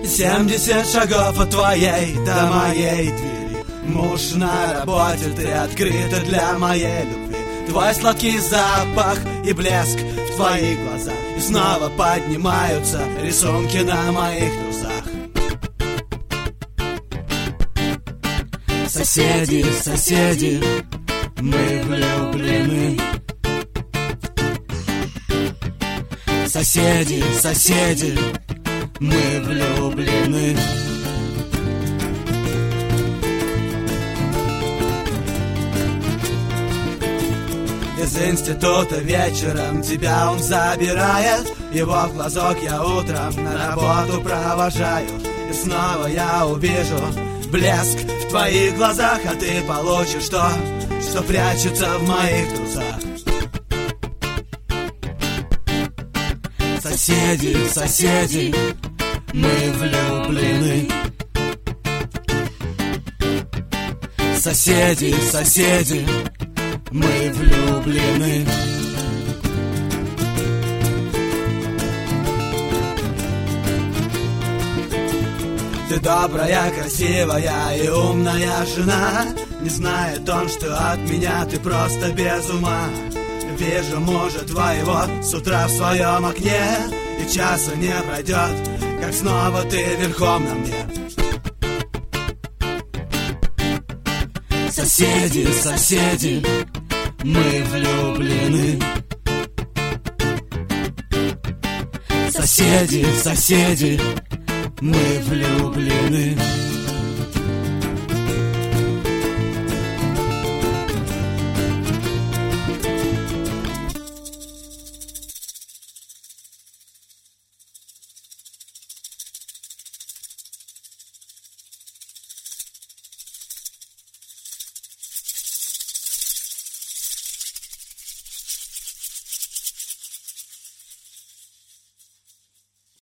70 шагов от твоей до моей двери. Муж на работе, ты открыта для моей любви. Твой сладкий запах и блеск в твоих глазах. И снова поднимаются рисунки на моих трусах. Соседи, соседи, мы влюблены. Соседи, соседи, мы влюблены. Из института вечером тебя он забирает. Его в глазок я утром на работу провожаю. И снова я увижу блеск в твоих глазах, а ты получишь то, что прячется в моих трусах. Соседи, соседи, мы влюблены. Соседи, соседи, мы влюблены. Ты добрая, красивая и умная жена. Не знает он, что от меня ты просто без ума. Вижу мужа твоего с утра в своем окне, и часа не пройдет, как снова ты верхом на мне. Соседи, соседи, мы влюблены. Соседи, соседи, мы влюблены.